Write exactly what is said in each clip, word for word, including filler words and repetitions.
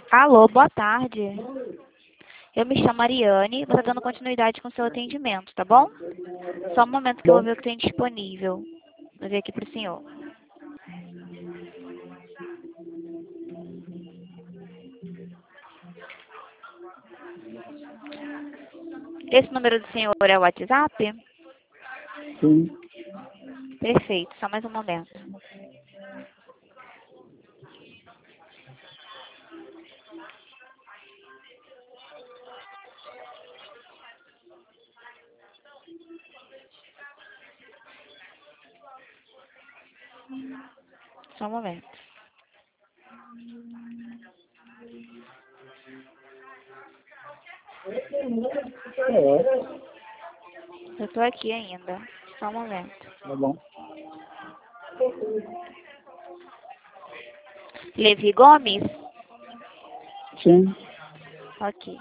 Alô, boa tarde. Eu me chamo Ariane, vou estar dando continuidade com o seu atendimento, tá bom? Só um momento que eu vou Bom, ver o que tem disponível. Vou ver aqui para o senhor. Esse número do senhor é o WhatsApp? sim. Perfeito, só mais um momento. Só um momento. É, Eu tô aqui ainda. Só um momento. tá bom. Levi Gomes? Sim. Ok.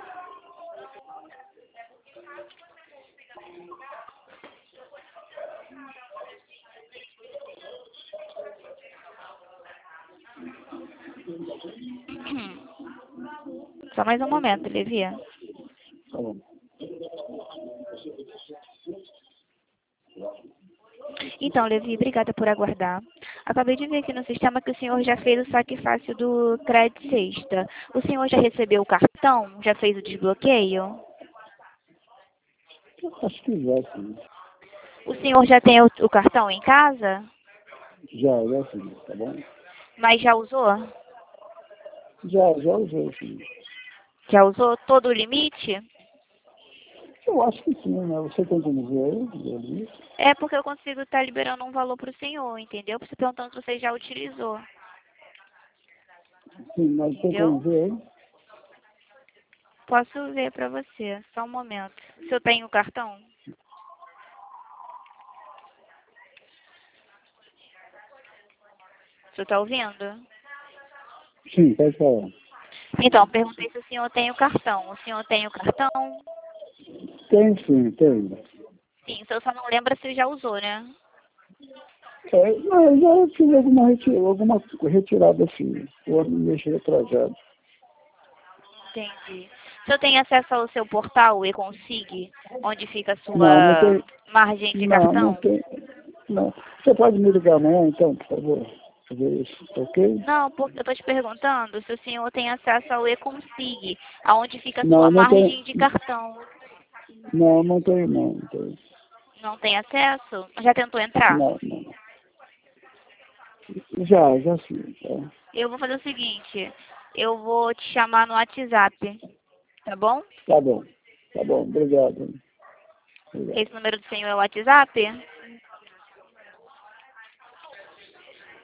Só mais um momento, Levi. Tá bom. Então, Levi, obrigada por aguardar. Acabei de ver aqui no sistema que o senhor já fez o saque fácil do Crédito Sexta. O senhor já recebeu o cartão? Já fez o desbloqueio? Acho que já, sim. O senhor já tem o, o cartão em casa? Já, já sim, tá bom? Mas já usou? Já, já usei, sim. Já usou todo o limite? Eu acho que sim, né? Você tem como ver aí? É porque eu consigo estar liberando um valor para o senhor, entendeu? Por isso perguntando se você já utilizou, Sim, mas tem como entendeu? ver aí? Posso ver para você, só um momento. O senhor tem o cartão? O senhor está ouvindo? Sim, pode falar. Então, perguntei se o senhor tem o cartão. O senhor tem o cartão? Tem sim, tem. Sim, o senhor só não lembra se já usou, né? É, mas eu já fiz alguma, reti alguma retirada assim. O ano me deixei atrasado. Entendi. O senhor tem acesso ao seu portal, o eConsig, onde fica a Não, não sua tem. margem de Não, não cartão? tem. Não. Você pode me ligar amanhã, então, por favor? Fazer isso, ok? Não, porque eu estou te perguntando se o senhor tem acesso ao eConsig, aonde fica a sua Não, não tem. margem de cartão. Não, não tenho, não. Não tenho. Não tem acesso? Já tentou entrar? Não, não. Já, já sim. Tá, Eu vou fazer o seguinte, eu vou te chamar no WhatsApp, tá bom? tá bom. Tá bom, obrigado. Obrigado. Esse número do senhor é o WhatsApp?